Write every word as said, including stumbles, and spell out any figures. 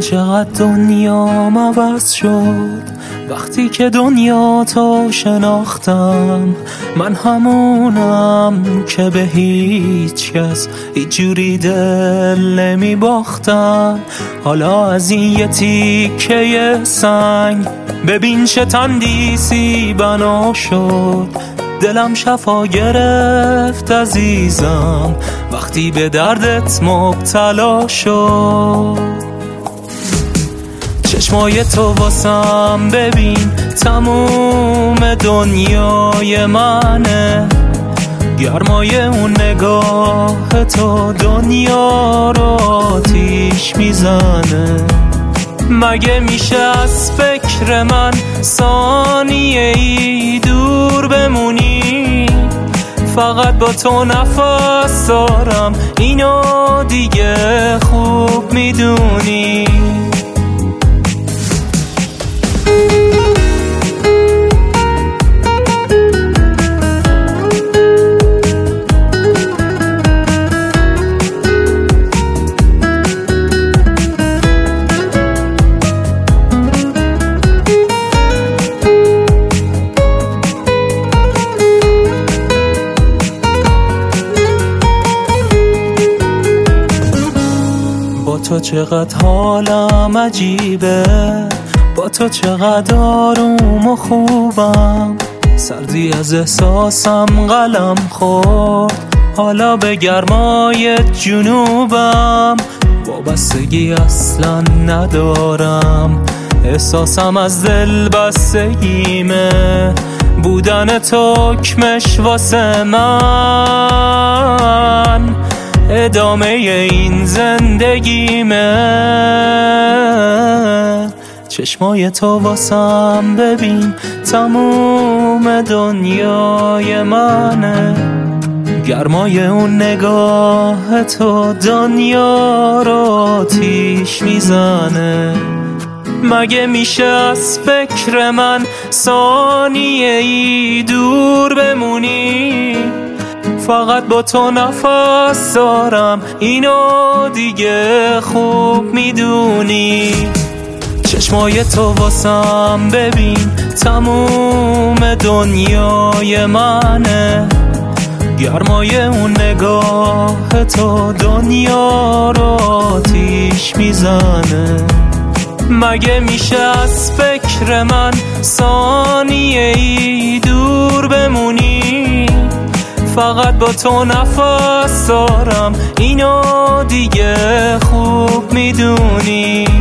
چقدر دنیام عوض شد وقتی که دنیا تو شناختم. من همونم که به هیچ کس هیچ جوری دل نمی باختم. حالا از این یه تیکه سنگ ببین چه تندیسی بنا شد. دلم شفا گرفت عزیزم وقتی به دردت مبتلا شد. چشمای تو واسم ببین تموم دنیای منه. گرمای اون نگاه تو دنیا رو آتیش میزنه. مگه میشه از فکر من ثانیه ای دور بمونی؟ فقط با تو نفس دارم اینو دیگه خوب میدونی. با تو چقدر حالم عجیبه، با تو چقدر آروم و خوبم. سردی از احساسم قلم خورد، حالا به گرمای جنوبم. وابستگی اصلا ندارم، احساسم از دل بستگیمه. بودن تو حکمش واسه من ادامه این زندگیمه. چشمای تو واسم ببین تموم دنیای منه. گرمای اون نگاه تو دنیا رو آتیش میزنه. مگه میشه از فکر من ثانیه ای دور بمونی؟ فقط با تو نفس دارم اینو دیگه خوب میدونی. چشمای تو واسم ببین تموم دنیای منه. گرمای اون نگاه تو دنیا رو آتیش میزنه. مگه میشه از فکر من ثانیه ای دور بمونی؟ فقط با تو نفس دارم اینو دیگه خوب میدونی.